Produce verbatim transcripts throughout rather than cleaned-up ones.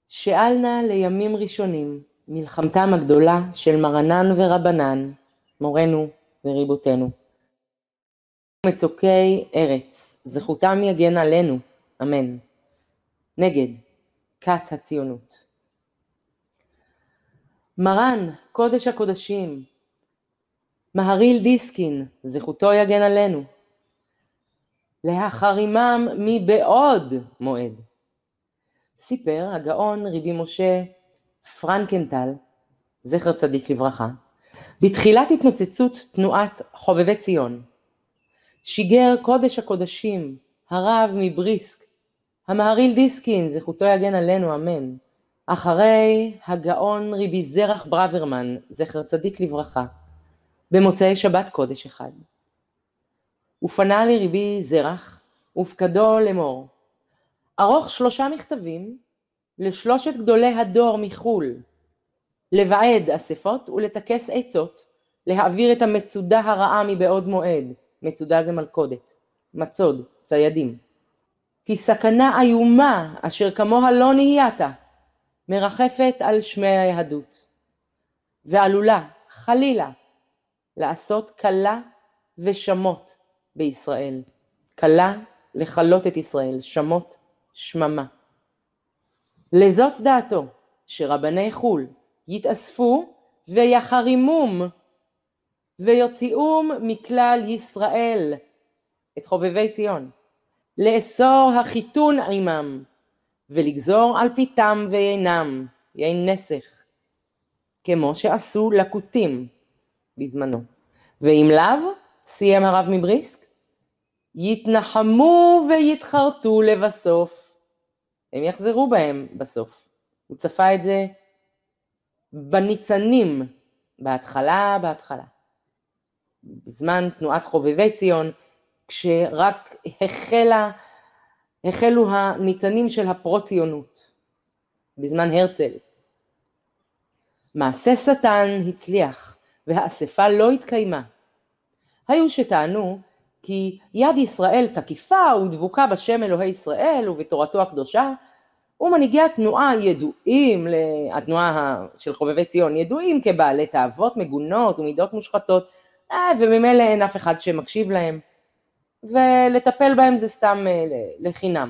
שאלנה לימים ראשונים, מלחמתם הגדולה של מרנן ורבנן, מורנו וריבותינו. מצוקי ארץ, זכותם יגן עלינו, אמן. נגד, כת הציונות. מרן, קודש הקודשים, מהריל דיסקין, זכותו יגן עלינו. להחרימם מבעוד מועד. סיפר הגאון רבי משה פרנקנטל, זכר צדיק לברכה, בתחילת התנוצצות תנועת חובבי ציון, שיגר קודש הקודשים, הרב מבריסק, המהריל דיסקין, זכותו יגן עלינו, אמן, אחרי הגאון רבי זרח ברוורמן, זכר צדיק לברכה, במוצאי שבת קודש אחד. ופנה לרבי זרח, ופקדו לאמור, ערוך שלושה מכתבים לשלושת גדולי הדור מחול, לבעד אספות ולתקס עצות, להעביר את המצודה הרעה מבעוד מועד, מצודה זה מלכודת, מצוד, ציידים. כי סכנה איומה אשר כמוה לא נהייתה, מרחפת על שמי היהדות, ועלולה, חלילה, לעשות קלה ושמות בישראל. קלה לחלות את ישראל, שמות שממה. לזאת דעתו שרבני חול יתאספו ויחרימום ויוציאום מכלל ישראל את חובבי ציון, לאסור החיתון עמם ולגזור על פיתם ויינם, יין נסך, כמו שעשו לקוטים בזמנו. ואם לאו, סיים הרב מבריסק, יתנחמו ויתחרטו לבסוף, הם יחזרו בהם בסוף. הוא צפה את זה בניצנים, בהתחלה, בהתחלה. בזמן תנועת חובבי ציון, כשרק החלה, החלו הניצנים של הפרו-ציונות, בזמן הרצל. מעשה שטן הצליח, והאספה לא התקיימה. היו שטענו, כי יד ישראל תקיפה ודבוקה בשם אלוהי ישראל ובתורתו הקדושה, ומנהיגי התנועה ידועים, התנועה של חובבי ציון, ידועים כבעלי תאוות מגונות ומידות מושחתות, וממילא אין אף אחד שמקשיב להם, ולטפל בהם זה סתם לחינם.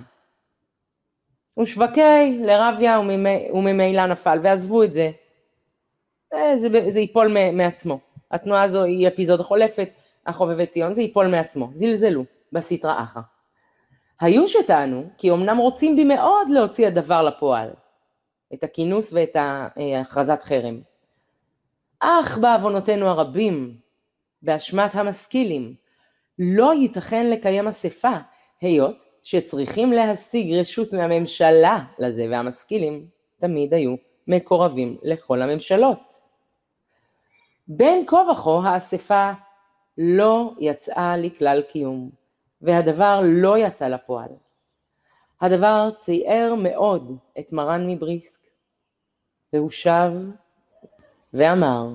ושווקי לרביה וממילא נפל, ועזבו את זה, זה, זה ייפול מעצמו. התנועה הזו היא אפיזודה חולפת, החובבי ציון, זה ייפול מעצמו, זלזלו בסטרא אחרא. היו שטענו, כי אמנם רוצים בי מאוד להוציא הדבר לפועל, את הכינוס ואת הכרזת חרם. אך בעוונותינו הרבים, באשמת המשכילים, לא ייתכן לקיים אספה, היות שצריכים להשיג רשות מהממשלה לזה, והמשכילים תמיד היו מקורבים לכל הממשלות. בין כה וכה האספה לא יצאה לכלל קיום, והדבר לא יצא לפועל. הדבר ציער מאוד את מרן מבריסק, והוא שב ואמר,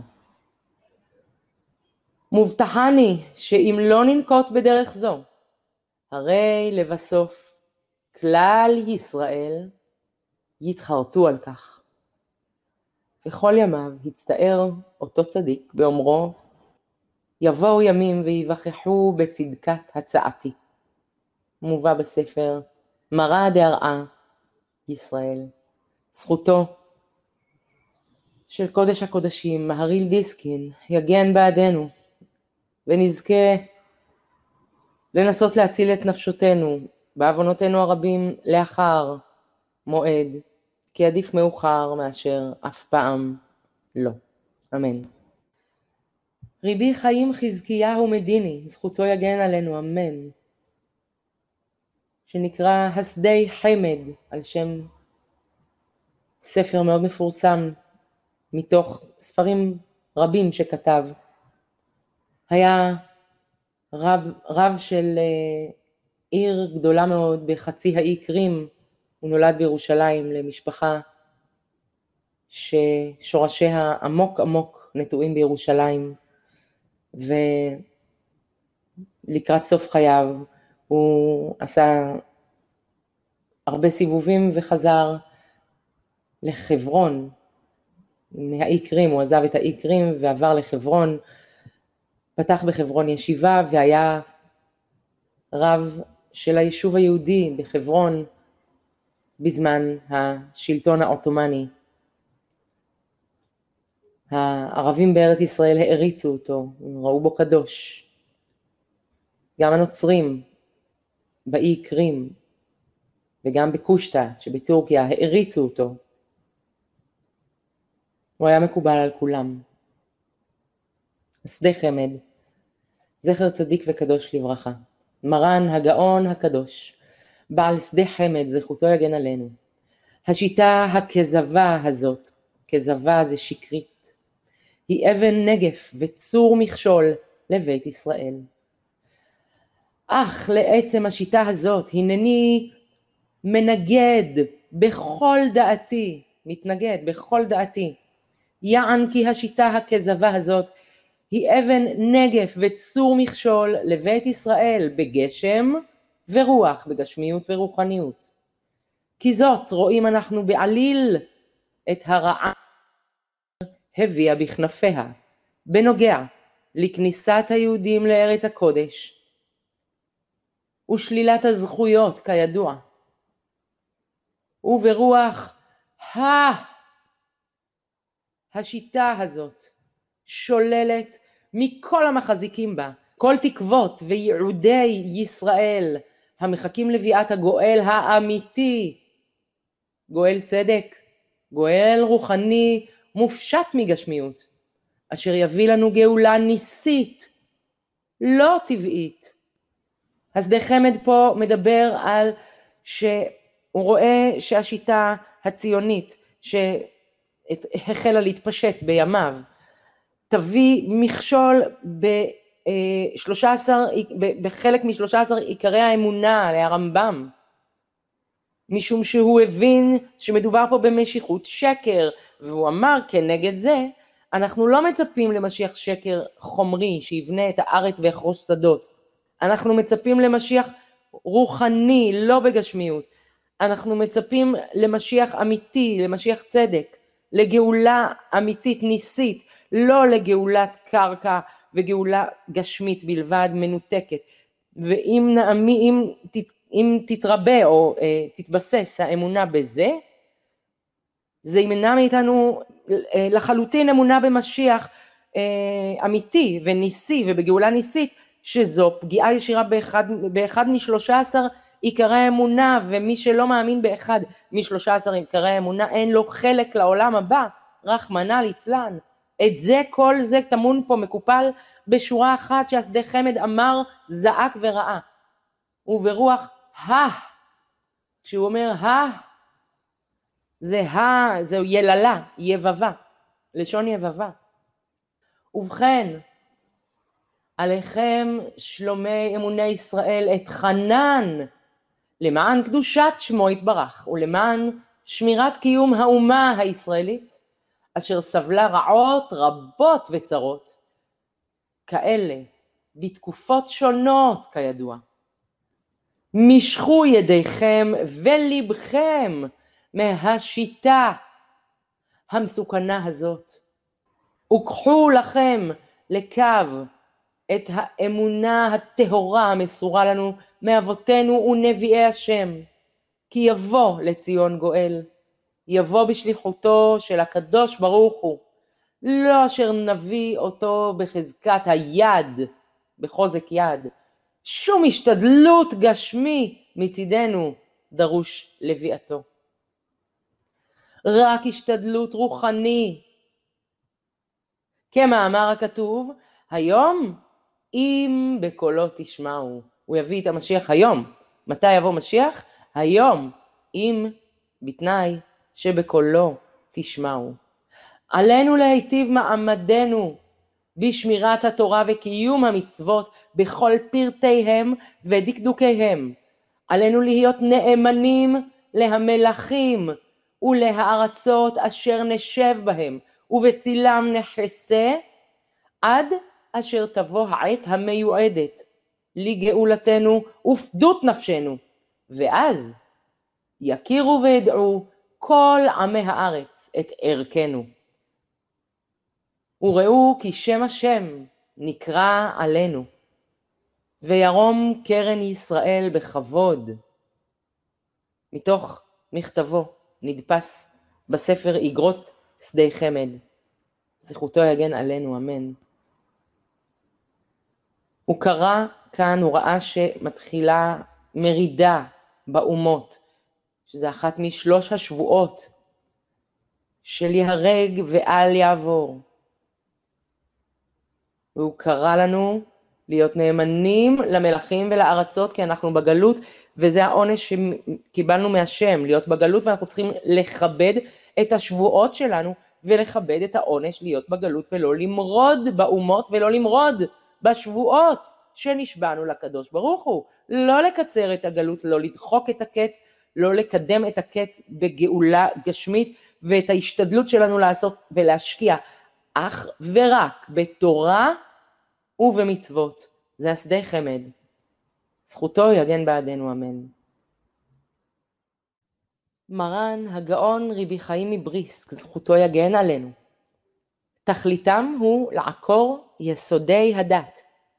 מובטחני שאם לא ננקוט בדרך זו, הרי לבסוף כלל ישראל יתחרטו על כך. בכל ימיו הצטער אותו צדיק באומרו, יבואו ימים ויווכחו בצדקת הצעתי. מובא בספר מרא דארעא ישראל. זכותו של קודש הקודשים, מהריל דיסקין, יגן בעדנו, ונזכה לנסות להציל את נפשותנו, בעוונותינו הרבים לאחר מועד, כי עדיף מאוחר מאשר אף פעם לא. אמן. רבי חיים חזקיהו מדיני, זכותו יגן עלינו, אמן. שנקרא הסדי חמד, על שם ספר מאוד מפורסם, מתוך ספרים רבים שכתב. היה רב, רב של עיר גדולה מאוד בחצי האי קרים, הוא נולד בירושלים למשפחה ששורשיה עמוק עמוק נטועים בירושלים, ולקראת סוף חייו הוא עשה הרבה סיבובים וחזר לחברון, מהאי קרים, הוא עזב את האי קרים ועבר לחברון, פתח בחברון ישיבה והיה רב של היישוב היהודי בחברון בזמן השלטון העות'מאני. הערבים בארץ ישראל העריצו אותו, ראו בו קדוש. גם הנוצרים באי קרים וגם בקושטא שבטורקיה העריצו אותו. הוא היה מקובל על כולם. שדה חמד, זכר צדיק וקדוש לברכה. מרן הגאון הקדוש, בעל שדה חמד, זכותו יגן עלינו. השיטה הכזבה הזאת, כזבה זה שקרית, היא אבן נגף וצור מכשול לבית ישראל. אך לעצם השיטה הזאת, הנני מנגד בכל דעתי, מתנגד בכל דעתי, יען כי השיטה הכזבה הזאת היא אבן נגף וצור מכשול לבית ישראל בגשם ורוח, בגשמיות ורוחניות. כי זאת רואים אנחנו בעליל את הרעה הביאה בכנפיה, בנוגע לכניסת היהודים לארץ הקודש, ושלילת הזכויות כידוע, וברוח ה... השיטה הזאת שוללת מכל המחזיקים בה, כל תקוות וייעודי ישראל המחכים לביאת הגואל האמיתי, גואל צדק, גואל רוחני מופשט מגשמיות, אשר יביא לנו גאולה ניסית, לא טבעית. השדה חמד פה מדבר על שהוא רואה שהשיטה הציונית שהחלה להתפשט בימיו, תביא מכשול ב-שלושה עשר, בחלק מ-שלושה עשר עיקרי האמונה להרמב"ם, משום שהוא הבין שמדובר פה במשיחות שקר, והוא אמר כנגד זה, אנחנו לא מצפים למשיח שקר חומרי שיבנה את הארץ ויחרוש שדות, אנחנו מצפים למשיח רוחני, לא בגשמיות, אנחנו מצפים למשיח אמיתי, למשיח צדק, לגאולה אמיתית ניסית, לא לגאולת קרקע וגאולה גשמית בלבד מנותקת. ואם נעמי, אם, אם תתרבה או אה, תתבסס האמונה בזה, זה ימנע מאיתנו אה, לחלוטין אמונה במשיח אה, אמיתי וניסי ובגאולה ניסית, שזו פגיעה ישירה באחד, באחד משלושה עשר עיקרי האמונה, ומי שלא מאמין באחד משלושה עשר עיקרי האמונה, אין לו חלק לעולם הבא, רחמנא ליצלן. את זה, כל זה טמון פה מקופל בשורה אחת שהשדה חמד אמר, זעק וראה. וברוח ה, כשהוא אומר ה, זה ה, זה יללה, יבבה, לשון יבבה. ובכן, עליכם שלומי אמוני ישראל את חנן, למען קדושת שמו יתברך, ולמען שמירת קיום האומה הישראלית, אשר סבלה רעות רבות וצרות, כאלה בתקופות שונות כידוע. משכו ידיכם ולבכם מהשיטה המסוכנה הזאת, וקחו לכם לקו את האמונה הטהורה המסורה לנו מאבותינו ונביאי השם, כי יבוא לציון גואל, יבוא בשליחותו של הקדוש ברוך הוא, לא אשר נביא אותו בחזקת היד, בחוזק יד, שום השתדלות גשמי מצידנו דרוש לביאתו. רק השתדלות רוחני, כמאמר הכתוב, היום אם בקולו תשמעו. הוא יביא את המשיח היום. מתי יבוא משיח? היום, אם בתנאי שבקולו תשמעו. עלינו להיטיב מעמדנו בשמירת התורה וקיום המצוות בכל פרטיהם ודקדוקיהם. עלינו להיות נאמנים להמלכים ולהארצות אשר נשב בהם, ובצילם נחסה, עד אשר תבוא העת המיועדת לגאולתנו ופדות נפשנו, ואז יכירו וידעו כל עמי הארץ את ערכנו. וראו כי שם השם נקרא עלינו, וירום קרן ישראל בכבוד. מתוך מכתבו נדפס בספר איגרות שדה חמד. זכותו יגן עלינו, אמן. הוא קרא כאן, הוא ראה שמתחילה מרידה באומות, שזה אחת משלוש השבועות של יהרג ואל יעבור. והוא קרא לנו להיות נאמנים למלכים ולארצות, כי אנחנו בגלות, וזה העונש שקיבלנו מהשם, להיות בגלות, ואנחנו צריכים לכבד את השבועות שלנו, ולכבד את העונש להיות בגלות, ולא למרוד באומות, ולא למרוד בשבועות שנשבענו לקדוש ברוך הוא. לא לקצר את הגלות, לא לדחוק את הקץ, לא לקדם את הקץ בגאולה גשמית, ואת ההשתדלות שלנו לעשות ולהשקיע אך ורק בתורה ובמצוות. זה השדה חמד. זכותו יגן בעדנו, אמן. מרן הגאון רבי חיים מבריסק, זכותו יגן עלינו. תכליתם הוא לעקור יסודי הדת.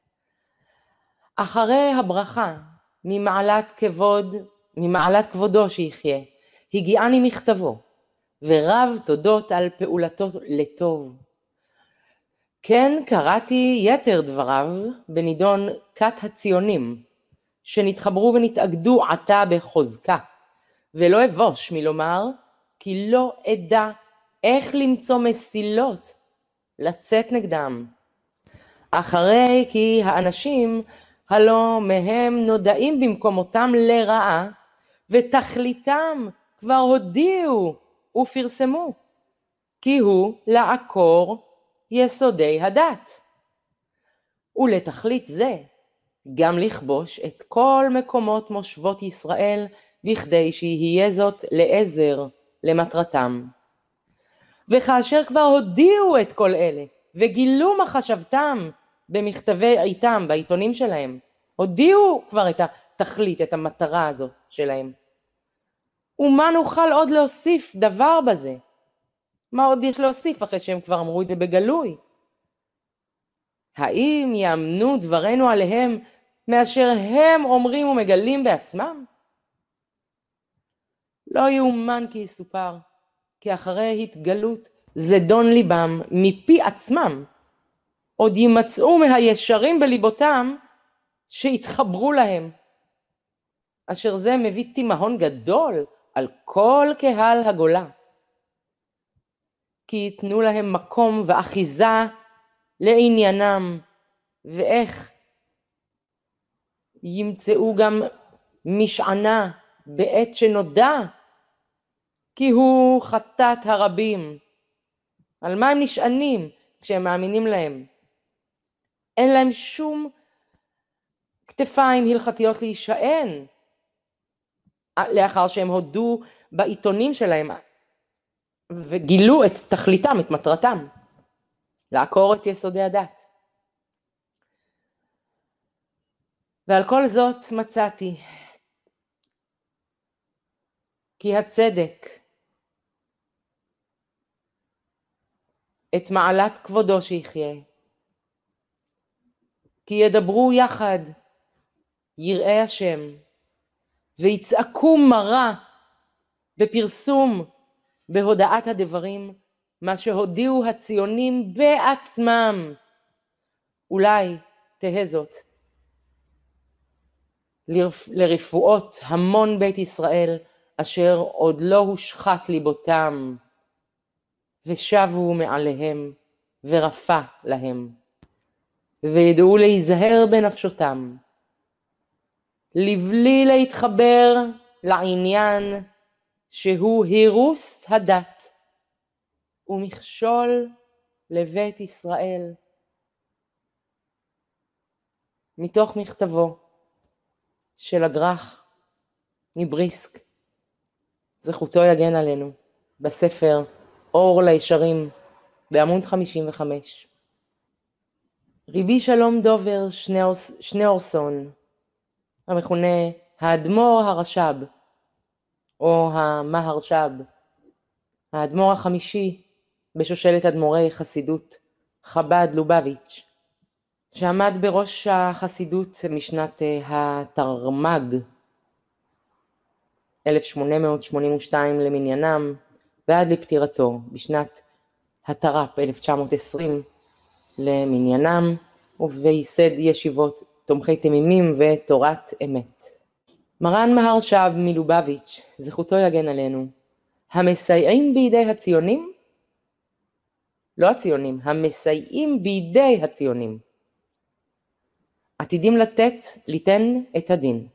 אחרי הברכה ממעלת כבוד, ממעלת כבודו שיחיה, הגיעני מכתבו, ורב תודות על פעולתו לטוב. כן קראתי יתר דבריו בנידון כת הציונים, שנתחברו ונתאגדו עתה בחוזקה, ולא אבוש מלומר, כי לא אדע איך למצוא מסילות לצאת נגדם. אחרי כי האנשים הלא מהם נודעים במקומותם לרעה, ותכליתם כבר הודיעו ופרסמו, כי הוא לעקור יסודי הדת. ולתכלית זה, גם לכבוש את כל מקומות מושבות ישראל, בכדי שיהיה זאת לעזר למטרתם. וכאשר כבר הודיעו את כל אלה, וגילו מחשבתם במכתבי עיתם, בעיתונים שלהם, הודיעו כבר את התכלית, את המטרה הזאת שלהם. ומה נוכל עוד להוסיף דבר בזה? מה עוד יש להוסיף אחרי שהם כבר אמרו את זה בגלוי? האם יאמנו דברנו עליהם מאשר הם אומרים ומגלים בעצמם? לא יאומן כי יסופר, כי אחרי התגלות זדון ליבם מפי עצמם, עוד ימצאו מהישרים בליבותם שהתחברו להם, אשר זה מביא תימהון גדול על כל קהל הגולה. כי יתנו להם מקום ואחיזה לעניינם, ואיך ימצאו גם משענה בעת שנודע, כי הוא חטאת הרבים. על מה הם נשענים כשהם מאמינים להם? אין להם שום כתפיים הלכתיות להישען, לאחר שהם הודו בעיתונים שלהם, וגילו את תכליתם, את מטרתם, לעקור את יסודי הדת. ועל כל זאת מצאתי, כי הצדק, את מעלת כבודו שיחיה, כי ידברו יחד יראי השם, ויצעקו מרה בפרסום, בהודעת הדברים, מה שהודיעו הציונים בעצמם. אולי תהא זאת לרפואות המון בית ישראל, אשר עוד לא הושחת ליבותם, ושבו מעליהם ורפא להם, וידעו להיזהר בנפשותם, לבלי להתחבר לעניין שהוא הירוס הדת ומכשול לבית ישראל. מתוך מכתבו של הגר"ח מבריסק, זכותו יגן עלינו, בספר אור לישרים בעמוד חמישים וחמש. רבי שלום דובר שניאורסון, המכונה האדמו"ר הרש"ב או המהרש"ב, האדמו"ר החמישי בשושלת אדמו"רי חסידות חב"ד לובביץ', שעמד בראש החסידות משנת התרמ"ג אלף שמונה מאות שמונים ושתיים למניינם ועד לפטירתו בשנת התר"פ אלף תשע מאות עשרים למניינם, וייסד ישיבות תומכי תמימים ותורת אמת. מרן מהרש"ב מלובביץ', זכותו יגן עלינו, המסייעים בידי הציונים, לא הציונים, המסייעים בידי הציונים, עתידים לתת, ליתן את הדין.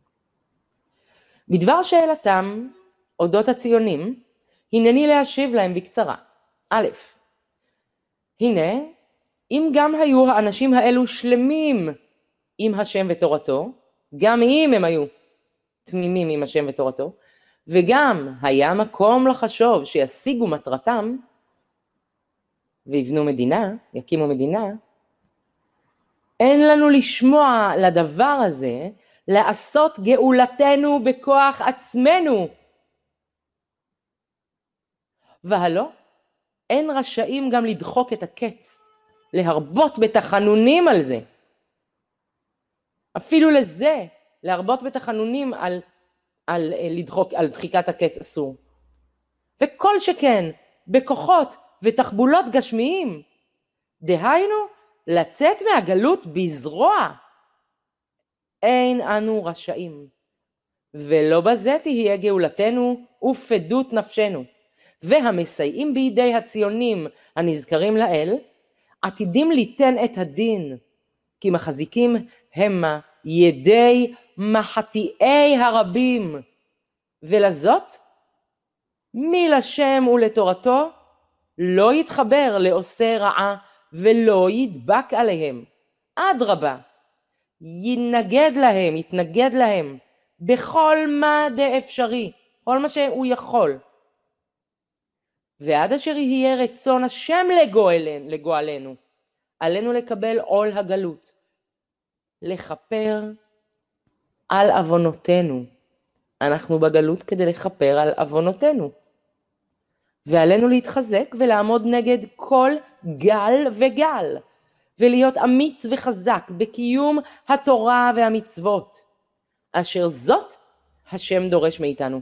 בדבר שאלתם אודות הציונים, הנני להשיב להם בקצרה. א', הנה, אם גם היו האנשים האלו שלמים עם השם ותורתו, גם אם הם היו תמימים עם השם ותורתו, וגם היה מקום לחשוב שישיגו מטרתם, ויבנו מדינה, יקימו מדינה, אין לנו לשמוע לדבר הזה, לעשות גאולתנו בכוח עצמנו. והלא, אין רשאים גם לדחוק את הקץ, להרבות בתחנונים על זה. אפילו לזה, להרבות בתחנונים על, על, לדחוק, על דחיקת הקץ אסור. וכל שכן, בכוחות ותחבולות גשמיים, דהיינו, לצאת מהגלות בזרוע, אין אנו רשאים. ולא בזה תהיה גאולתנו ופדות נפשנו. והמסייעים בידי הציונים הנזכרים לאל, עתידים ליתן את הדין, כי מחזיקים המה ידי מחטיאי הרבים, ולזאת, מי לשם ולתורתו, לא יתחבר לעושה רעה, ולא ידבק עליהם. אדרבה, ינגד להם, יתנגד להם, בכל מה דאפשרי, כל מה שהוא יכול. ועד אשר יהיה רצון השם לגואלנו, לגואלנו, עלינו לקבל עול הגלות, לכפר על אבונותינו. אנחנו בגלות כדי לכפר על אבונותינו. ועלינו להתחזק ולעמוד נגד כל גל וגל, ולהיות אמיץ וחזק בקיום התורה והמצוות, אשר זאת השם דורש מאיתנו.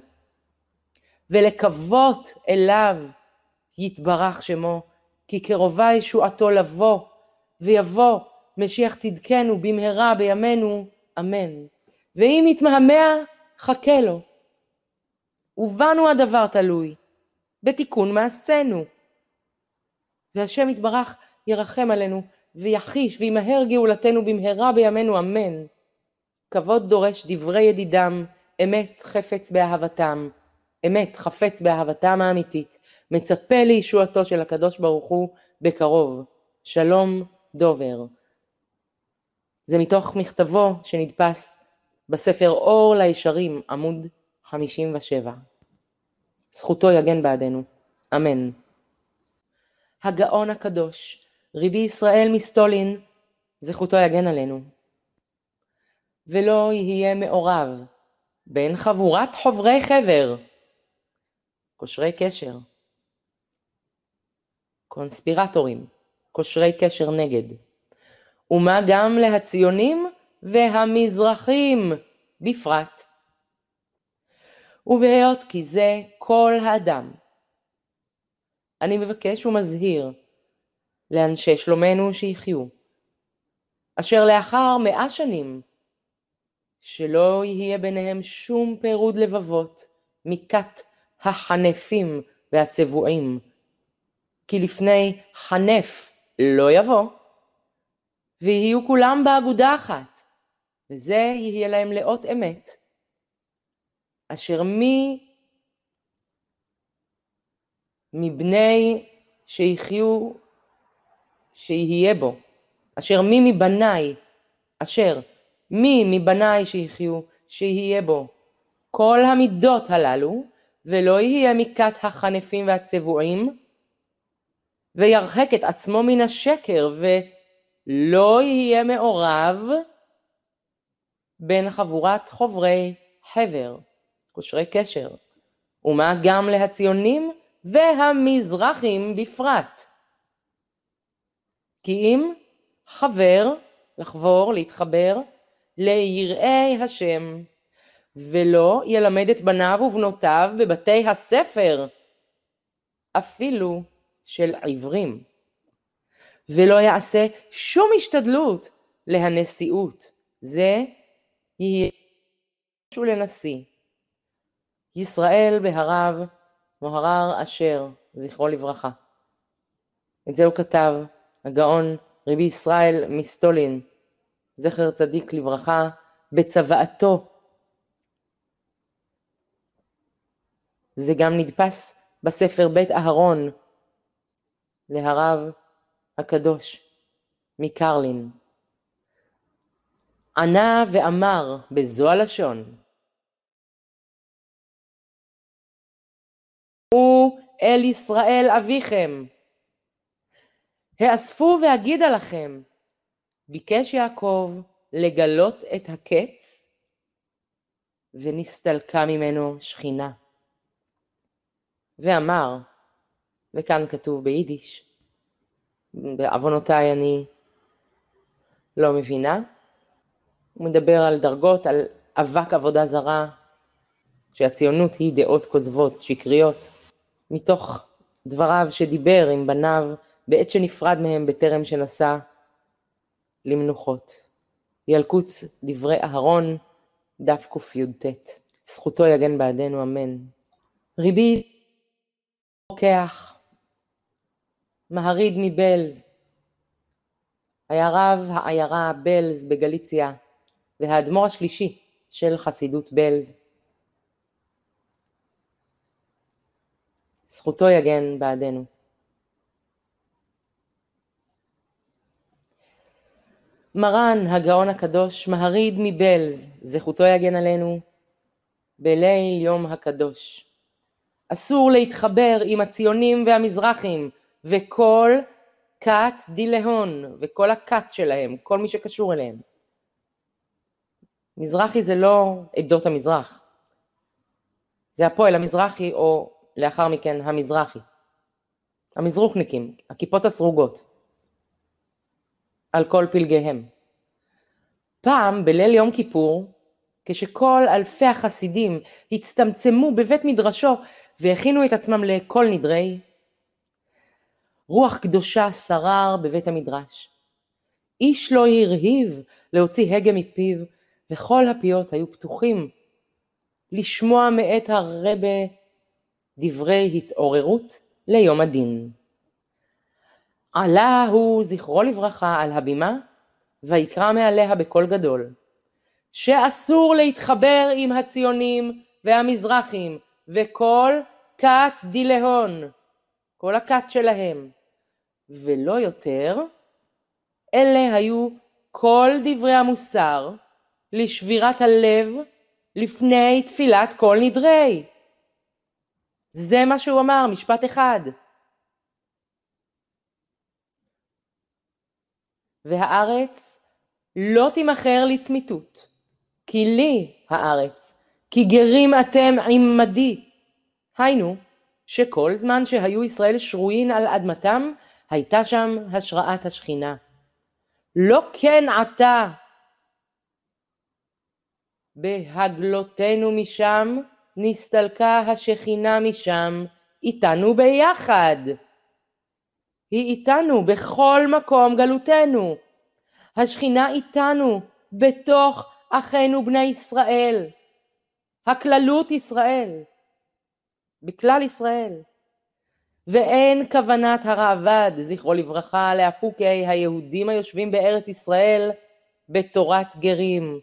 ולקוות אליו יתברך שמו, כי קרובה ישועתו לבוא, ויבוא משיח צדקנו במהרה בימינו, אמן. ואם יתמהמה, חכה לו. ובנו הדבר תלוי, בתיקון מעשינו. והשם יתברך ירחם עלינו, ויחיש וימהר גאולתנו במהרה בימינו, אמן. כבוד דורש דברי ידידם, אמת חפץ באהבתם, אמת חפץ באהבתם האמיתית, מצפה לישועתו של הקדוש ברוך הוא בקרוב. שלום דובר. זה מתוך מכתבו שנדפס בספר אור לישרים, עמוד חמישים ושבע. זכותו יגן בעדנו, אמן. הגאון הקדוש, רבי ישראל מסטולין, זכותו יגן עלינו. ולא יהיה מעורב בין חבורת חוברי חבר, קושרי קשר, קונספירטורים, קושרי קשר נגד, ומה גם להציונים והמזרחים בפרט. ובהיות כי זה כל האדם, אני מבקש ומזהיר לאנשי שלומנו שיחיו, אשר לאחר מאה שנים, שלא יהיה ביניהם שום פירוד לבבות מכת החנפים והצבועים, כי לפני חנף לא יבוא, ויהיו כולם באגודה אחת, וזה יהיה להם לאות אמת, אשר מי מבני שיחיו שיהיה בו, אשר מי מבניי, אשר מי מבניי שיחיו שיהיה בו כל המידות הללו, ולא יהיה מכת החנפים והצבועים, וירחק את עצמו מן השקר, ולא יהיה מעורב בין חבורת חוברי חבר, קושרי קשר, ומה גם להציונים והמזרחים בפרט. כי אם חבר, לחבור, להתחבר, ליראי השם, ולא ילמד את בניו ובנותיו בבתי הספר, אפילו של עברים, ולא יעשה שום השתדלות להנשיאות, זה יהיה לנשיא. ישראל בהרב מוהר"ר אשר, זכרו לברכה. את זה הוא כתב, הגאון רבי ישראל מסטולין, זכר צדיק לברכה, בצוואתו. זה גם נדפס בספר בית אהרון, להרב הקדוש מקרלין. ענה ואמר בזו הלשון, הוא אל ישראל אביכם, האספו והגידה לכם, ביקש יעקב לגלות את הקץ, ונסתלקה ממנו שכינה. ואמר, וכאן כתוב ביידיש, בעוונותיי אני לא מבינה, הוא מדבר על דרגות, על אבק עבודה זרה, שהציונות היא דעות כוזבות, שקריות, מתוך דבריו שדיבר עם בניו, בעת שנפרד מהם בטרם שנסע למנוחות. ילקוט דברי אהרון, דף קי"ט. זכותו יגן בעדנו, אמן. רבי רוקח, מהריד מבלז, היה רב העיירה בלז בגליציה, והאדמו"ר השלישי של חסידות בלז. זכותו יגן בעדנו. מרן הגאון הקדוש מהריד מבלז, זכותו יגן עלינו, בליל יום הקדוש. אסור להתחבר עם הציונים והמזרחים, וכל כת דילהון, וכל הכת שלהם, כל מי שקשור אליהם. מזרחי זה לא עדות המזרח, זה הפועל המזרחי, או לאחר מכן המזרחי. המזרוחניקים, הכיפות הסרוגות, על כל פלגיהם. פעם בליל יום כיפור, כשכל אלפי החסידים הצטמצמו בבית מדרשו והכינו את עצמם לכל נדרי, רוח קדושה שרר בבית המדרש. איש לא הרהיב להוציא הגה מפיו, וכל הפיות היו פתוחים לשמוע מאת הרבה דברי התעוררות ליום הדין. עלה הוא זכרו לברכה על הבימה, ויקרא מעליה בקול גדול, שאסור להתחבר עם הציונים והמזרחים, וכל כת דילהון, כל הכת שלהם, ולא יותר, אלה היו כל דברי המוסר, לשבירת הלב, לפני תפילת כל נדרי. זה מה שהוא אמר, משפט אחד. והארץ לא תימכר לצמיתות, כי לי הארץ, כי גרים אתם עמדי. היינו, שכל זמן שהיו ישראל שרויים על אדמתם, הייתה שם השראת השכינה. לא כן עתה, בהגלותנו משם, נסתלקה השכינה משם, איתנו ביחד. היא איתנו בכל מקום גלותנו. השכינה איתנו בתוך אחינו בני ישראל. הכללות ישראל. בכלל ישראל. ואין כוונת הרעב"ד, זכרו לברכה, להפוקי היהודים היושבים בארץ ישראל בתורת גרים.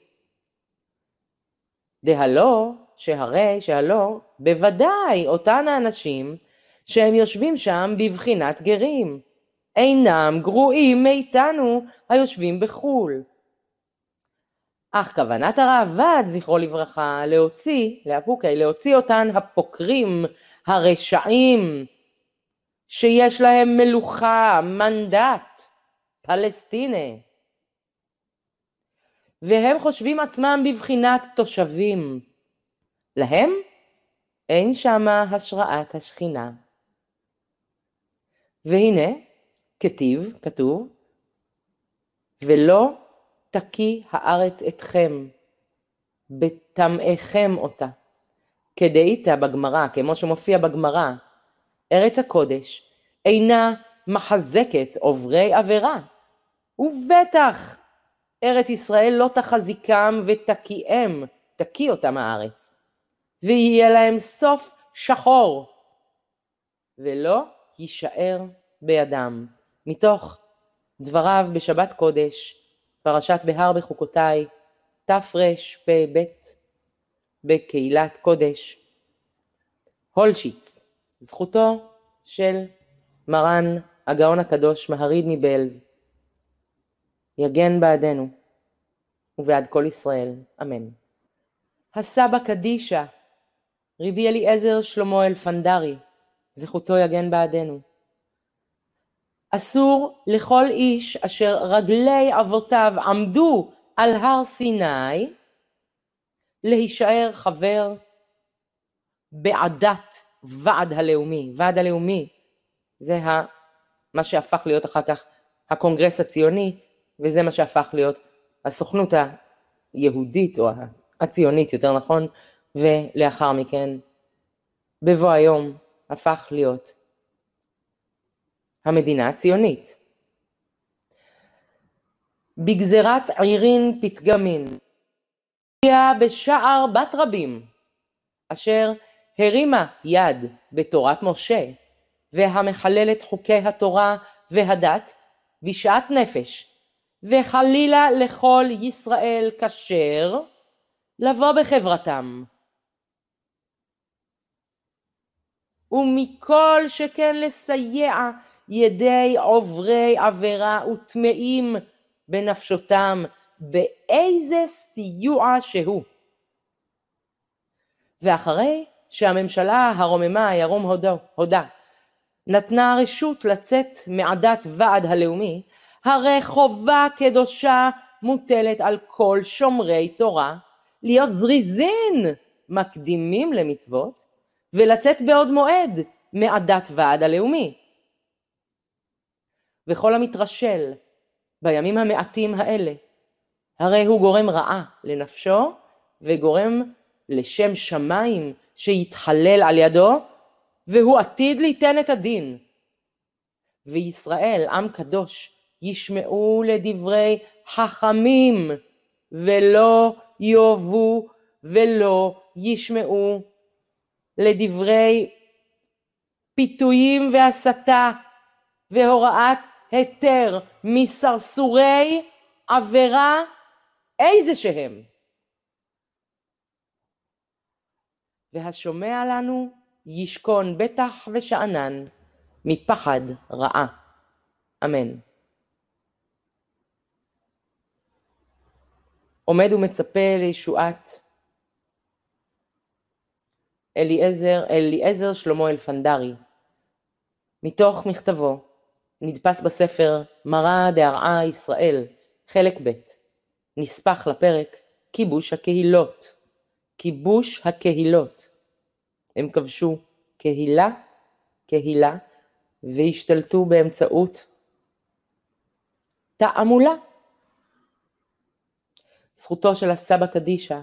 דהלא, שהרי, שהלא, בוודאי אותן האנשים שהם יושבים שם בבחינת גרים, אינם גרועים מאיתנו היושבים בחול. אך כוונת הרעב"ד, זכרו לברכה, להוציא, להפוקי, להוציא אותן הפוקרים, הרשעים, שיש להם מלוכה, מנדט, פלסטינה. והם חושבים עצמם בבחינת תושבים. להם אין שמה השראת השכינה. והנה, כתיב, כתוב, ולא תקיא הארץ אתכם, בטמאכם אותה. כדאיתא בגמרא, כמו שמופיע בגמרא, ארץ הקודש אינה מחזקת עוברי עבירה, ובטח ארץ ישראל לא תחזיקם ותקיעם, תקיא אותם הארץ, ויהיה להם סוף שחור, ולא יישאר בידם. מתוך דבריו בשבת קודש, פרשת בהר בחוקותיי, תרפ"ב, בקהילת קודש, הולשיץ, זכותו של מרן הגאון הקדוש מהרי"ד מבעלז, יגן בעדנו ובעד כל ישראל, אמן. הסבא קדישא, רבי אליעזר שלמה אלפנדרי, זכותו יגן בעדנו. אסור לכל איש אשר רגלי אבותיו עמדו על הר סיני, להישאר חבר בעדת ועד הלאומי. ועד הלאומי זה ה, מה שהפך להיות אחר כך הקונגרס הציוני, וזה מה שהפך להיות הסוכנות היהודית, או הציונית יותר נכון, ולאחר מכן, בבוא היום, הפך להיות המדינה הציונית. בגזרת עירין פתגמין, בשער בת רבים, אשר הרימה יד בתורת משה, והמחללת חוקי התורה והדת בשעת נפש, וחלילה לכל ישראל כשר לבוא בחברתם. ומכל שכן לסייע ידי עוברי עבירה וטמאים בנפשותם באיזה סיוע שהוא. ואחרי שהממשלה הרוממה ירום הודו, הודה, נתנה רשות לצאת מעדת ועד הלאומי, הרי חובה קדושה מוטלת על כל שומרי תורה, להיות זריזין מקדימים למצוות, ולצאת בעוד מועד מעדת ועד הלאומי. וכל המתרשל בימים המעטים האלה, הרי הוא גורם רעה לנפשו, וגורם לשם שמיים שיתחלל על ידו, והוא עתיד ליתן את הדין. וישראל, עם קדוש, ישמעו לדברי חכמים, ולא יאהבו ולא ישמעו לדברי פיתויים והסתה והוראת היתר מסרסורי עבירה איזה שהם. והשומע לנו ישכון בטח ושענן מפחד רעה. אמן. עומד ומצפה לישועת אליעזר, אליעזר שלמה אלפנדרי, מתוך מכתבו, נדפס בספר מראה דהרעה ישראל, חלק ב', נספח לפרק כיבוש הקהילות. כיבוש הקהילות. הם כבשו קהילה, קהילה, והשתלטו באמצעות תעמולה. זכותו של הסבא קדישא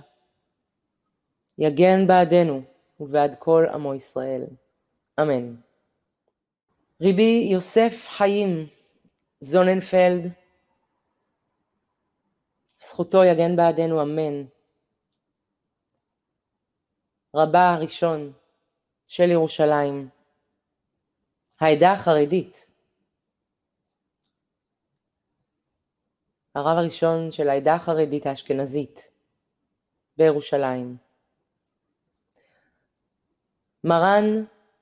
יגן בעדנו ובעד כל עמו ישראל. אמן. רבי יוסף חיים זוננפלד, זכותו יגן בעדנו, אמן. רבה הראשון של ירושלים, העדה החרדית, הרב הראשון של העדה החרדית האשכנזית בירושלים. מרן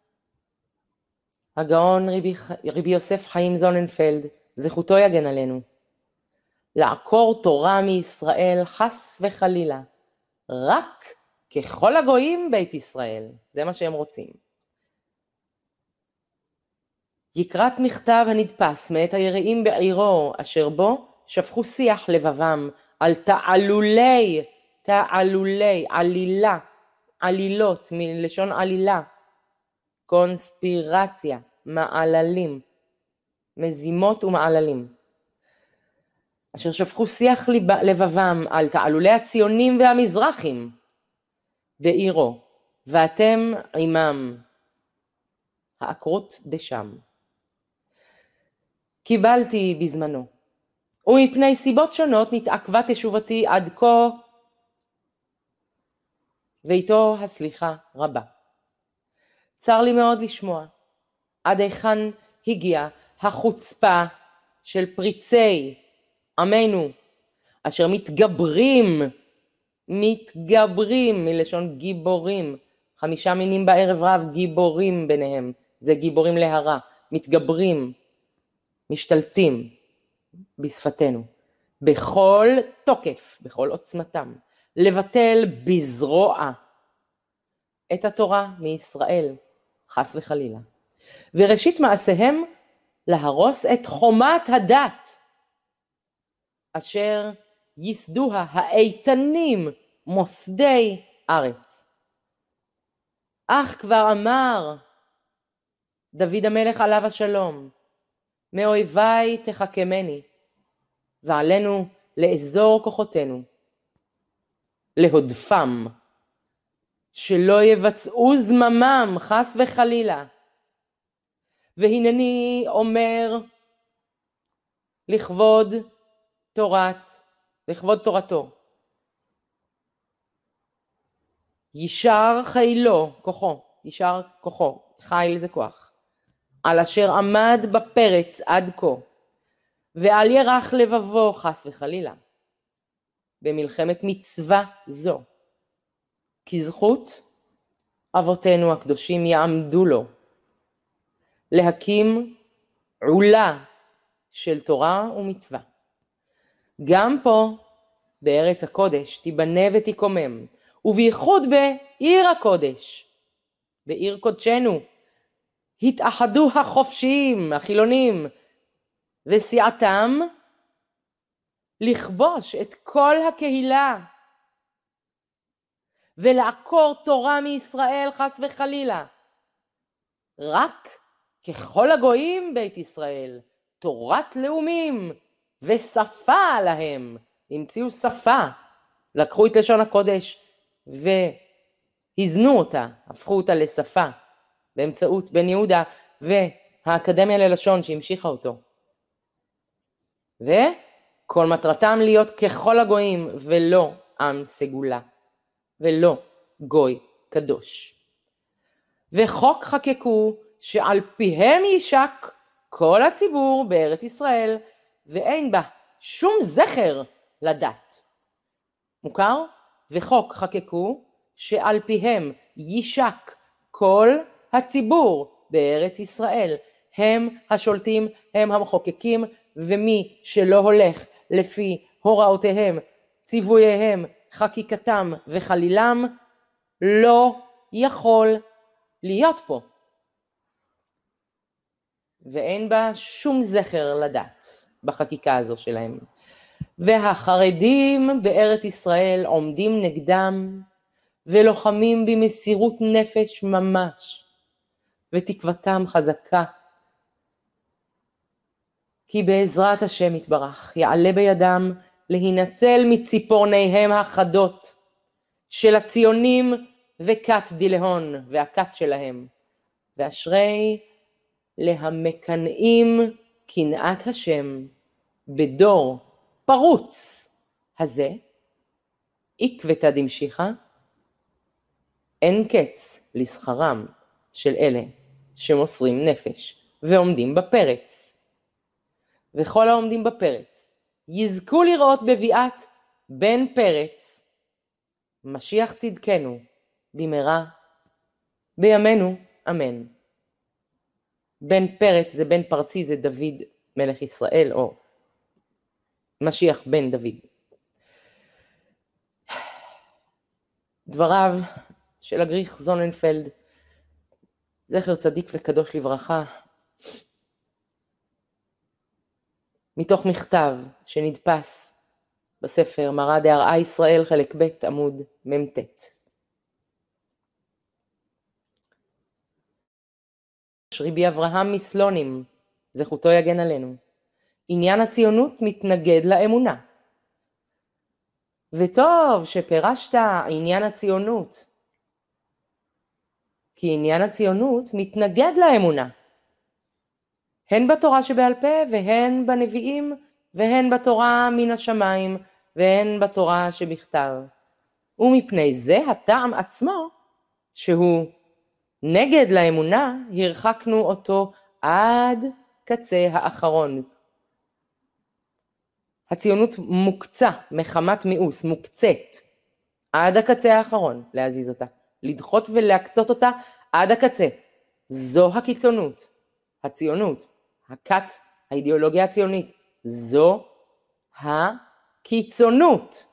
הגאון רבי, רבי יוסף חיים זוננפלד, זכותו יגן עלינו, לעקור תורה מישראל חס וחלילה, רק ככל הגויים בית ישראל, זה מה שהם רוצים. יקרת מכתב הנדפס מאת היראים בעירו, אשר בו שפכו שיח לבבם על תעלולי, תעלולי, עלילה, עלילות, מלשון עלילה, קונספירציה, מעללים, מזימות ומעללים, אשר שפכו שיח לבבם על תעלולי הציונים והמזרחים בעירו, ואתם עמם, העקרות דשם. קיבלתי בזמנו, ומפני סיבות שונות נתעכבה תשובתי עד כה, ואיתו הסליחה רבה. צר לי מאוד לשמוע עד היכן הגיעה החוצפה של פריצי עמנו, אשר מתגברים, מתגברים מלשון גיבורים, חמישה מינים בערב רב, גיבורים ביניהם, זה גיבורים להרע, מתגברים, משתלטים בשפתנו, בכל תוקף, בכל עוצמתם, לבטל בזרוע את התורה מישראל, חס וחלילה. וראשית מעשיהם להרוס את חומת הדת, אשר יסדוה האיתנים מוסדי ארץ. אך כבר אמר דוד המלך עליו השלום, מאויביי תחכמני, ועלינו לאזור כוחותינו, להודפם, שלא יבצעו זממם חס וחלילה. והנני אומר לכבוד תורת, לכבוד תורתו, ישר חילו, כוחו, ישר כוחו, חיל זה כוח, על אשר עמד בפרץ עד כה, ועל ירח לבבו חס וחלילה, במלחמת מצווה זו, כי זכות אבותינו הקדושים יעמדו לו, להקים עולה של תורה ומצווה. גם פה בארץ הקודש תיבנה ותקומם, ובייחוד בעיר הקודש, בעיר קודשנו, התאחדו החופשיים, החילונים, וסיעתם לכבוש את כל הקהילה, ולעקור תורה מישראל חס וחלילה. רק ככל הגויים בית ישראל, תורת לאומים ושפה להם, המציאו שפה, לקחו את לשון הקודש והזנו אותה, הפכו אותה לשפה, באמצעות בן יהודה והאקדמיה ללשון שהמשיכה אותו. וכל מטרתם להיות ככל הגויים ולא עם סגולה, ולא גוי קדוש. וחוק חקקו שעל פיהם יישק כל הציבור בארץ ישראל, ואין בה שום זכר לדת. מוכר? וחוק חקקו שעל פיהם יישק כל הציבור בארץ ישראל. הם השולטים, הם המחוקקים, ומי שלא הולך לפי הוראותיהם, ציווייהם, חקיקתם וחלילם, לא יכול להיות פה. ואין בה שום זכר לדת בחקיקה הזו שלהם. והחרדים בארץ ישראל עומדים נגדם ולוחמים במסירות נפש ממש, ותקוותם חזקה, כי בעזרת השם יתברך יעלה בידם להינצל מציפורניהם החדות של הציונים וכת דילהון והכת שלהם, ואשרי להמקנאים קנאת השם בדור פרוץ הזה, עקבתא דמשיחא, אין קץ לשכרם של אלה שמוסרים נפש ועומדים בפרץ. וכל העומדים בפרץ יזכו לראות בביאת בן פרץ, משיח צדקנו, במהרה בימינו, אמן. בן פרץ זה בן פרצי, זה דוד מלך ישראל, או משיח בן דוד. דבריו של אגריך זוננפלד, זכר צדיק וקדוש לברכה, מתוך מכתב שנדפס בספר מראה דארעה ישראל חלק ב' עמוד ממתת. רבי אברהם מסלונים זכותו יגן עלינו. עניין הציונות מתנגד לאמונה. וטוב שפירשת עניין הציונות, כי עניין הציונות מתנגד לאמונה. הן בתורה שבעל פה והן בנביאים והן בתורה מן השמיים והן בתורה שבכתב. ומפני זה הטעם עצמו שהוא נגד לאמונה הרחקנו אותו עד קצה האחרון. הציונות מוקצה מחמת מיאוס, מוקצת עד הקצה האחרון, להזיז אותה, לדחות ולהקצות אותה עד הקצה. זו הקיצונות, הציונות, הכת, האידיאולוגיה הציונית, זו הקיצונות.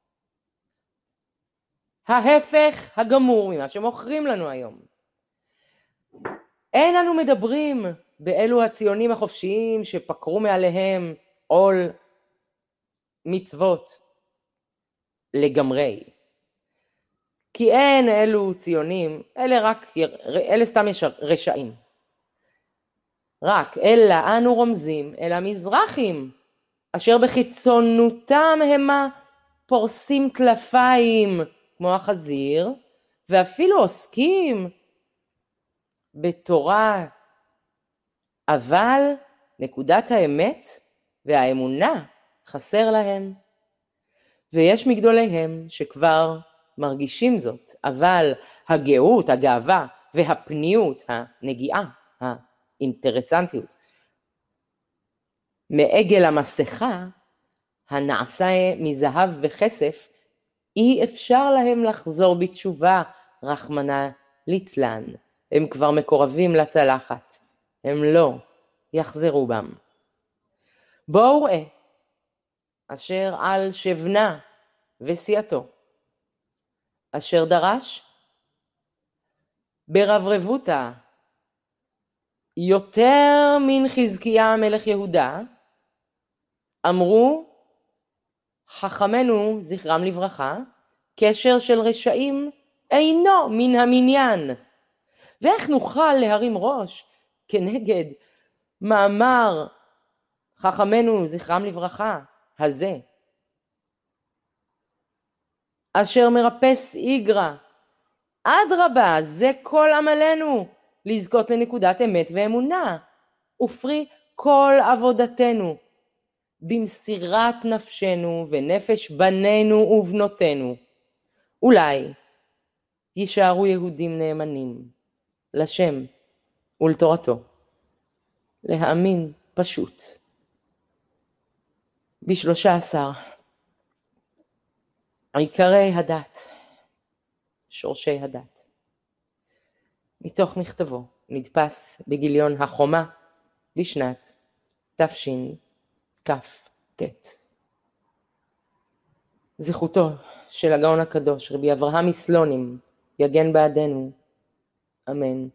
ההפך הגמור ממה שמוכרים לנו היום. אין אנו מדברים באלו הציונים החופשיים שפקרו מעליהם עול מצוות לגמרי. כי אין אלו ציונים, אלה רק, אלה סתם רשעים. רק, אלא אנו רומזים אל המזרחים, אשר בחיצונותם המה פורסים כלפיים כמו החזיר, ואפילו עוסקים בתורה, אבל נקודת האמת והאמונה חסר להם. ויש מגדוליהם שכבר מרגישים זאת, אבל הגאות, הגאווה והפניות, הנגיעה, האינטרסנטיות, מעגל המסכה הנעשה מזהב וכסף, אי אפשר להם לחזור בתשובה, רחמנא ליצלן. הם כבר מקורבים לצלחת, הם לא יחזרו בם. בואו ראה, אשר על שבנה וסיעתו, אשר דרש ברברבותה יותר מן חזקיה מלך יהודה, אמרו חכמנו זכרם לברכה, קשר של רשעים אינו מן המניין. ואיך נוכל להרים ראש כנגד מאמר חכמנו זכרם לברכה הזה, אשר מרפס איגרא, אדרבה, זה כל עמלנו, לזכות לנקודת אמת ואמונה, ופרי כל עבודתנו, במסירת נפשנו ונפש בנינו ובנותינו. אולי יישארו יהודים נאמנים לשם ולתורתו, להאמין פשוט בשלושה עשר עיקרי הדת, שורשי הדת. מתוך מכתבו נדפס בגיליון החומה בשנת תשכ"ט. זכותו של הגאון הקדוש רבי אברהם מסלונים יגן בעדנו, אמן.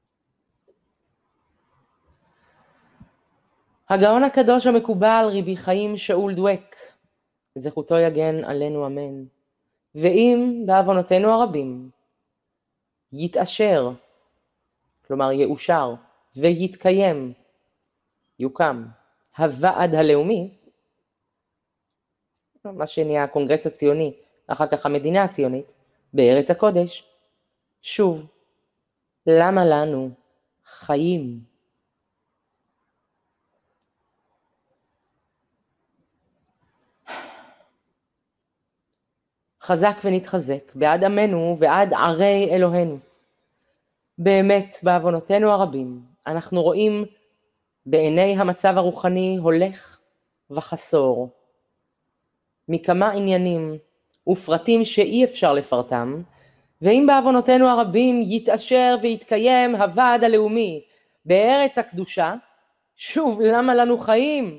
הגאון הקדוש המקובל רבי חיים שאול דואק, זכותו יגן עלינו, אמן. ואם בעוונותינו הרבים יתאשר, כלומר יאושר ויתקיים, יוקם הוועד הלאומי, מה שנהיה הקונגרס הציוני, אחר כך המדינה הציונית, בארץ הקודש, שוב, למה לנו חיים? חזק ונתחזק בעד עמנו ועד ערי אלוהינו. באמת בעוונותינו הרבים אנחנו רואים בעיני המצב הרוחני הולך וחסור. מכמה עניינים ופרטים שאי אפשר לפרטם, ואם בעוונותינו הרבים יתאשר ויתקיים הוועד הלאומי בארץ הקדושה, שוב למה לנו חיים?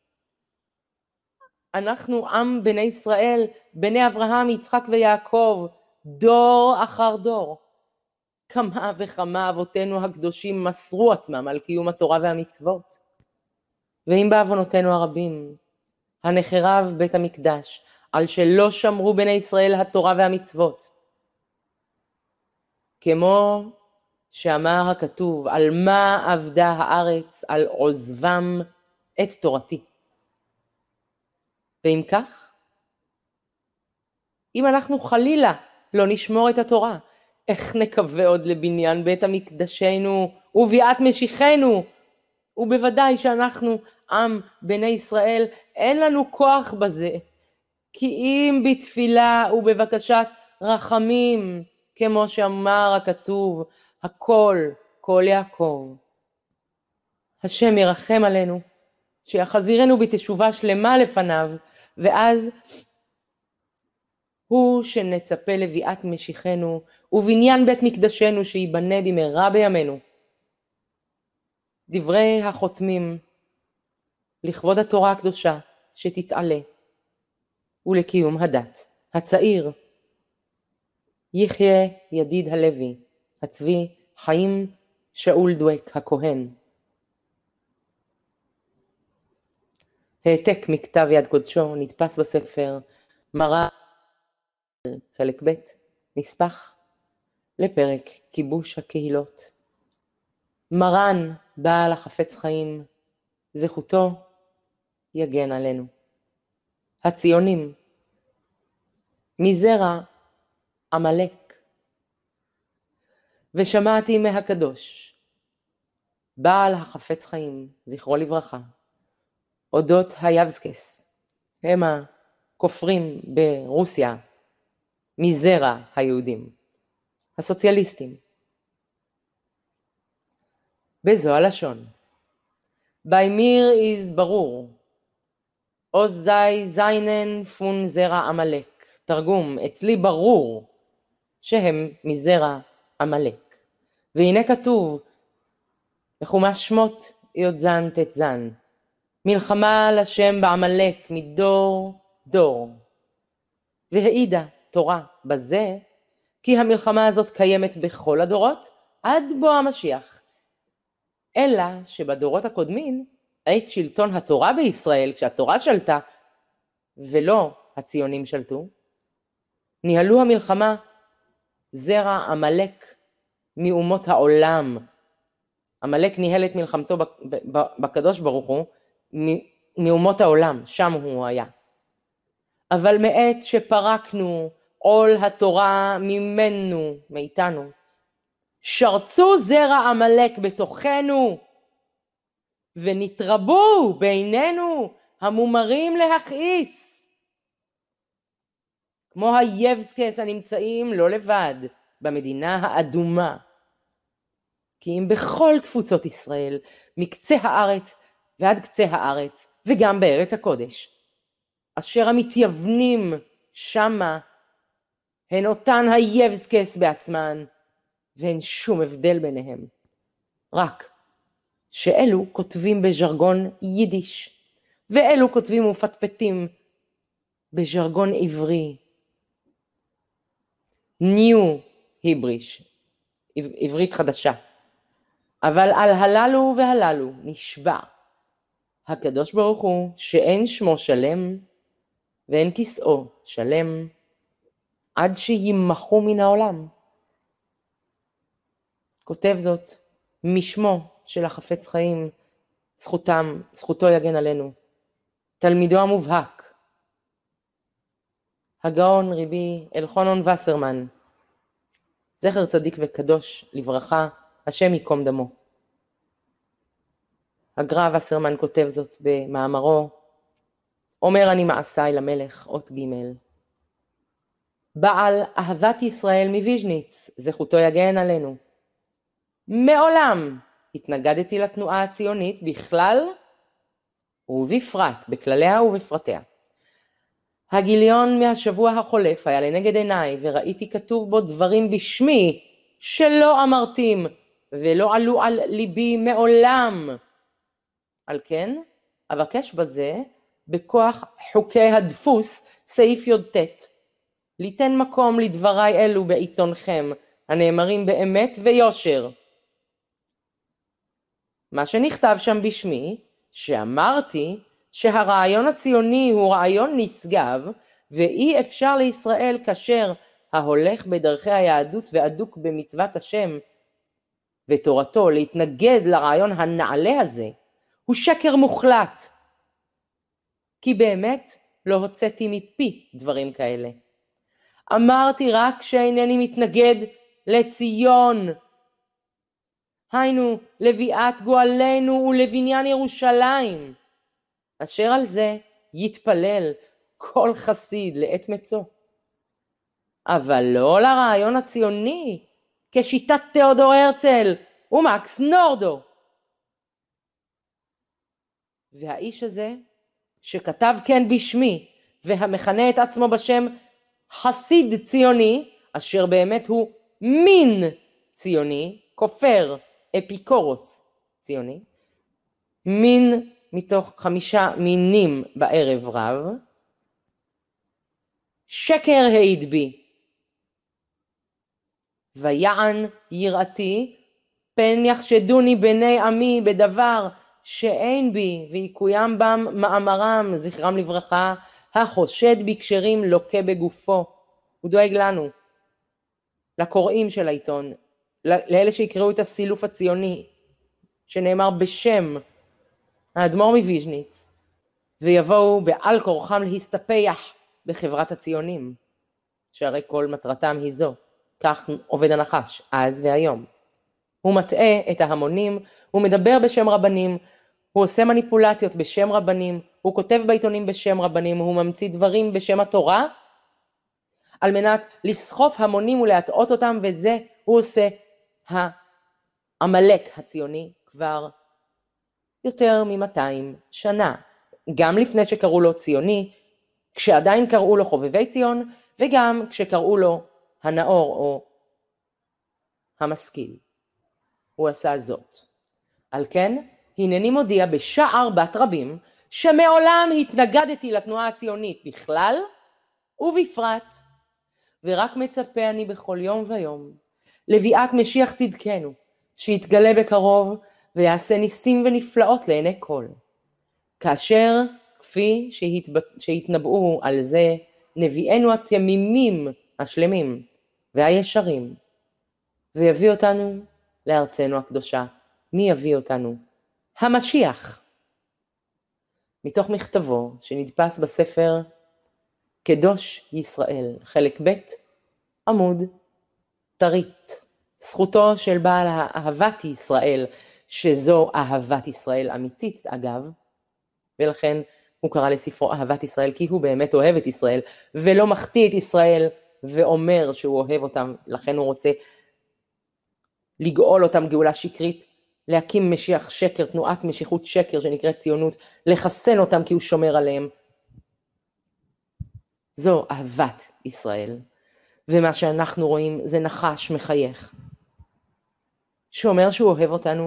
אנחנו עם בני ישראל, בני אברהם, יצחק ויעקב, דור אחר דור. כמה וכמה אבותינו הקדושים מסרו עצמם על קיום התורה והמצוות. ואם בעוונותינו הרבים, הנחרב בית המקדש, על שלא שמרו בני ישראל התורה והמצוות, כמו שאמר הכתוב, על מה עבדה הארץ, על עוזבם את תורתי. ואם כך, אם אנחנו חלילה לא נשמור את התורה, איך נקווה עוד לבניין בית המקדשנו וביאת משיחנו? ובוודאי שאנחנו, עם בני ישראל, אין לנו כוח בזה. כי אם בתפילה ובבקשת רחמים, כמו שאמר הכתוב, הכל, כל יעקב. השם ירחם עלינו, שיחזירנו בתשובה שלמה לפניו, ואז הוא שנצפה לביאת משיחנו, ובניין בית מקדשנו שיבנה במהרה בימינו. דברי החותמים, לכבוד התורה הקדושה שתתעלה, ולקיום הדת. הצעיר, יחיה ידיד הלוי, הצבי חיים שאול דואק הכהן. העתק מכתב יד קודשו נתפס בספר מרן חלק ב' נספח לפרק כיבוש הקהילות. מרן בעל החפץ חיים, זכותו יגן עלינו. הציונים, מזרע עמלק. ושמעתי מהקדוש, בעל החפץ חיים, זכרו לברכה, אודות היבסקס, הם הכופרים ברוסיה, מזרע היהודים, הסוציאליסטים. בזו הלשון, bei mir ist ברור, עוז זי זיינן פון זרע עמלק. תרגום, אצלי ברור שהם מזרע עמלק. והנה כתוב, בחומש שמות י"ז ט"ז, מלחמה לשם בעמלק מדור דור. והעידה תורה בזה, כי המלחמה הזאת קיימת בכל הדורות, עד בוא המשיח. אלא שבדורות הקודמים, עת שלטון התורה בישראל, כשהתורה שלטה, ולא הציונים שלטו, ניהלו המלחמה זרע עמלק מאומות העולם. עמלק ניהל את מלחמתו בקדוש ברוך הוא מאומות העולם, שם הוא היה. אבל מעת שפרקנו עול התורה ממנו, מאיתנו, שרצו זרע עמלק בתוכנו, ונתרבו בינינו המומרים להכעיס. כמו היבסקס הנמצאים לא לבד במדינה האדומה. כי אם בכל תפוצות ישראל, מקצה הארץ ועד קצה הארץ, וגם בארץ הקודש, אשר המתייוונים שמה, הן אותן היבסקס בעצמן, ואין שום הבדל ביניהם. רק שאלו כותבים בז'רגון יידיש, ואלו כותבים ופטפטים בז'רגון עברי. ניו היבריש, עברית חדשה. אבל על הללו והללו נשבע הקדוש ברוך הוא שאין שמו שלם ואין כיסאו שלם עד שימחו מן העולם. כותב זאת משמו של החפץ חיים, זכותם, זכותו יגן עלינו. תלמידו המובהק, הגאון רבי אלחנן וסרמן, זכר צדיק וקדוש לברכה, השם ייקום דמו. הגר"א וסרמן כותב זאת במאמרו, אומר אני מעשיי למלך, אות ג' בעל אהבת ישראל מוויז'ניץ, זכותו יגן עלינו. מעולם התנגדתי לתנועה הציונית בכלל ובפרט, בכלליה ובפרטיה. הגיליון מהשבוע החולף היה לנגד עיניי, וראיתי כתוב בו דברים בשמי שלא אמרתים ולא עלו על ליבי מעולם. על כן, אבקש בזה, בכוח חוקי הדפוס, סעיף י"ט, ליתן מקום לדבריי אלו בעיתונכם, הנאמרים באמת ויושר. מה שנכתב שם בשמי, שאמרתי שהרעיון הציוני הוא רעיון נשגב, ואי אפשר לישראל כאשר ההולך בדרכי היהדות ואדוק במצוות השם, ותורתו להתנגד לרעיון הנעלה הזה, הוא שקר מוחלט. כי באמת לא הוצאתי מפי דברים כאלה. אמרתי רק שאינני מתנגד לציון. היינו לביאת גואלנו ולבניין ירושלים. אשר על זה יתפלל כל חסיד לעת מצוא. אבל לא לרעיון הציוני, כשיטת תיאודור הרצל ומקס נורדו. והאיש הזה, שכתב כן בשמי, והמכנה את עצמו בשם חסיד ציוני, אשר באמת הוא מין ציוני, כופר אפיקורוס ציוני, מין מתוך חמישה מינים בערב רב, שקר העיד בי. ויען יראתי, פן יחשדוני בני עמי בדבר שאין בי, ויקוים בם מאמרם, זכרם לברכה, החושד בקשרים לוקה בגופו. הוא דואג לנו, לקוראים של העיתון, לאלה שיקראו את הסילוף הציוני, שנאמר בשם האדמו"ר מוויז'ניץ, ויבואו בעל כורחם להסתפח בחברת הציונים, שהרי כל מטרתם היא זו. כך עובד הנחש, אז והיום. הוא מטעה את ההמונים, הוא מדבר בשם רבנים, הוא עושה מניפולציות בשם רבנים, הוא כותב בעיתונים בשם רבנים, הוא ממציא דברים בשם התורה, על מנת לסחוף המונים ולהטעות אותם, וזה הוא עושה העמלק הציוני כבר יותר מ-מאתיים שנה. גם לפני שקראו לו ציוני, כשעדיין קראו לו חובבי ציון, וגם כשקראו לו הנאור או המשכיל. הוא עשה זאת. על כן, הנני מודיע בשער בת רבים, שמעולם התנגדתי לתנועה הציונית בכלל, ובפרט, ורק מצפה אני בכל יום ויום, לביאת משיח צדקנו, שיתגלה בקרוב, ויעשה ניסים ונפלאות לעיני כל. כאשר, כפי שהתנבאו על זה, נביאנו התמימים השלמים, והישרים, ויביא אותנו לארצנו הקדושה. מי יביא אותנו? המשיח. מתוך מכתבו שנדפס בספר קדוש ישראל, חלק ב' עמוד תרית. זכותו של בעל אהבת ישראל, שזו אהבת ישראל אמיתית אגב, ולכן הוא קרא לספרו אהבת ישראל, כי הוא באמת אוהב את ישראל, ולא מחטיא את ישראל, ואומר שהוא אוהב אותם, לכן הוא רוצה לגאול אותם גאולה שקרית, להקים משיח שקר, תנועת משיחות שקר שנקראת ציונות, לחסן אותם כי הוא שומר עליהם. זו אהבת ישראל, ומה שאנחנו רואים זה נחש מחייך, שאומר שהוא אוהב אותנו,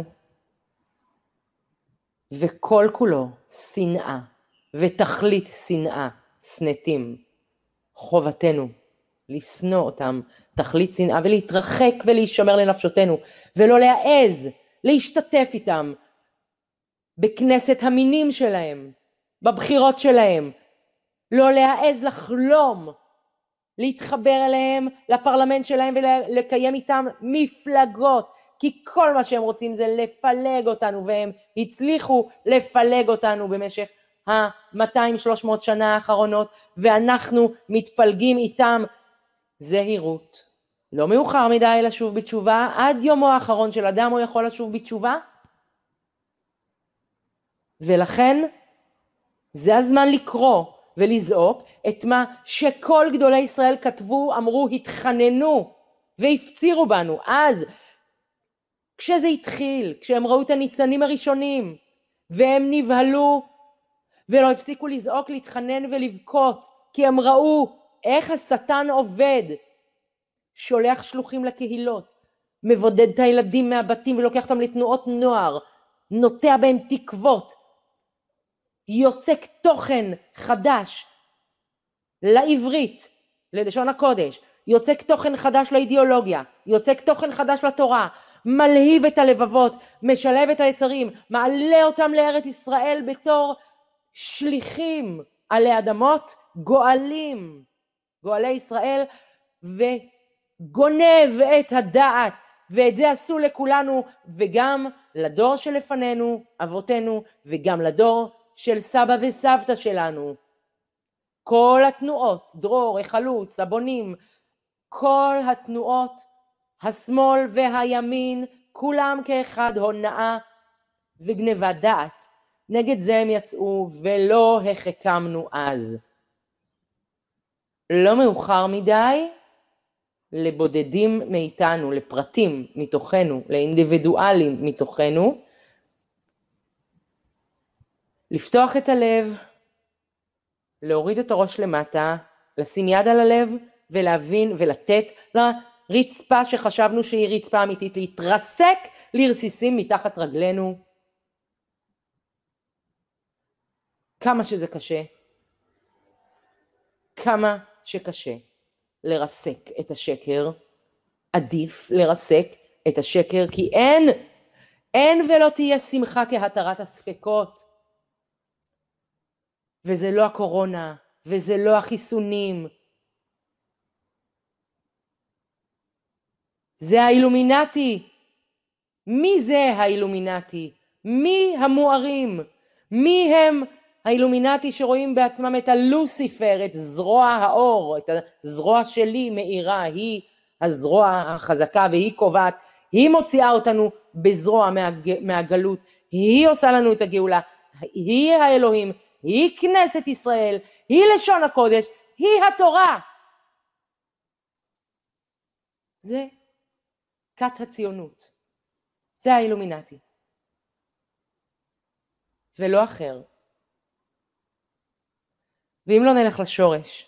וכל כולו שנאה, ותכלית שנאה, סנטים. חובתנו לשנוא אותם, תכלית שנאה, ולהתרחק ולהישמר לנפשותנו, ולא להעז להשתתף איתם בכנסת המינים שלהם, בבחירות שלהם, לא להעז לחלום, להתחבר אליהם, לפרלמנט שלהם ולקיים איתם מפלגות, כי כל מה שהם רוצים זה לפלג אותנו, והם הצליחו לפלג אותנו במשך ה-מאתיים שלוש מאות שנה האחרונות, ואנחנו מתפלגים איתם. זהירות. לא מאוחר מדי לשוב בתשובה, עד יומו האחרון של אדם הוא יכול לשוב בתשובה. ולכן זה הזמן לקרוא ולזעוק את מה שכל גדולי ישראל כתבו, אמרו, התחננו והפצירו בנו. אז כשזה התחיל, כשהם ראו את הניצנים הראשונים, והם נבהלו ולא הפסיקו לזעוק, להתחנן ולבכות, כי הם ראו איך השטן עובד, שולח שלוחים לקהילות, מבודד את הילדים מהבתים ולוקח אותם לתנועות נוער, נוטע בהם תקוות, יוצק תוכן חדש לעברית, ללשון הקודש, יוצק תוכן חדש לאידיאולוגיה, יוצק תוכן חדש לתורה, מלהיב את הלבבות, משלב את היצרים, מעלה אותם לארץ ישראל בתור שליחים עלי אדמות, גואלים, גואלי ישראל, וגונב את הדעת ואת זה עשו לכולנו, וגם לדור שלפנינו, אבותינו, וגם לדור של סבא וסבתא שלנו. כל התנועות, דרור, החלוץ, הבונים, כל התנועות, השמאל והימין, כולם כאחד הונאה וגנבת דעת. נגד זה הם יצאו ולא החכמנו אז. לא מאוחר מדי לבודדים מאיתנו, לפרטים מתוכנו, לאינדיבידואלים מתוכנו, לפתוח את הלב, להוריד את הראש למטה, לשים יד על הלב ולהבין ולתת לרצפה שחשבנו שהיא רצפה אמיתית, להתרסק לרסיסים מתחת רגלינו. כמה שזה קשה, כמה שקשה לרסק את השקר, עדיף לרסק את השקר, כי אין, אין ולא תהיה שמחה כהתרת הספקות. וזה לא הקורונה, וזה לא החיסונים. זה האילומינטי. מי זה האילומינטי? מי המוארים? מי הם האילומינטי שרואים בעצמם את הלוסיפר, את זרוע האור, את הזרוע שלי מאירה, היא הזרוע החזקה והיא קובעת, היא מוציאה אותנו בזרוע מהג... מהגלות, היא עושה לנו את הגאולה, היא האלוהים, היא כנסת ישראל, היא לשון הקודש, היא התורה. זה כת הציונות, זה האילומינטי, ולא אחר. ואם לא נלך לשורש,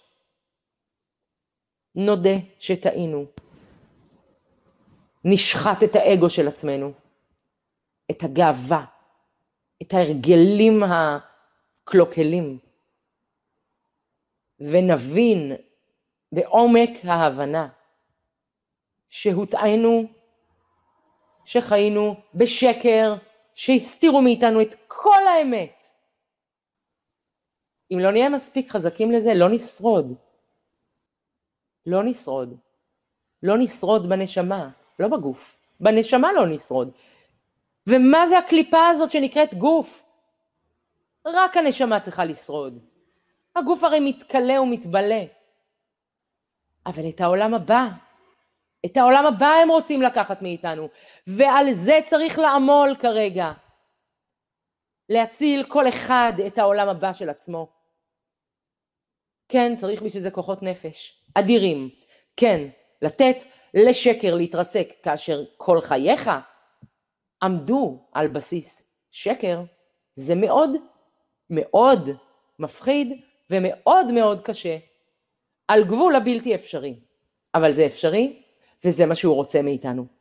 נודה שטעינו, נשחט את האגו של עצמנו, את הגאווה, את ההרגלים הקלוקלים, ונבין בעומק ההבנה שהוטענו, שחיינו בשקר, שהסתירו מאיתנו את כל האמת. אם לא נהיה מספיק חזקים לזה, לא נשרוד. לא נשרוד. לא נשרוד בנשמה, לא בגוף. בנשמה לא נשרוד. ומה זה הקליפה הזאת שנקראת גוף? רק הנשמה צריכה לשרוד. הגוף הרי מתקלה ומתבלה. אבל את העולם הבא, את העולם הבא הם רוצים לקחת מאיתנו. ועל זה צריך לעמול כרגע. להציל כל אחד את העולם הבא של עצמו. כן, צריך בשביל זה כוחות נפש, אדירים. כן, לתת לשקר להתרסק כאשר כל חייך עמדו על בסיס שקר, זה מאוד מאוד מפחיד ומאוד מאוד קשה. על גבול הבלתי אפשרי. אבל זה אפשרי וזה מה שהוא רוצה מאיתנו.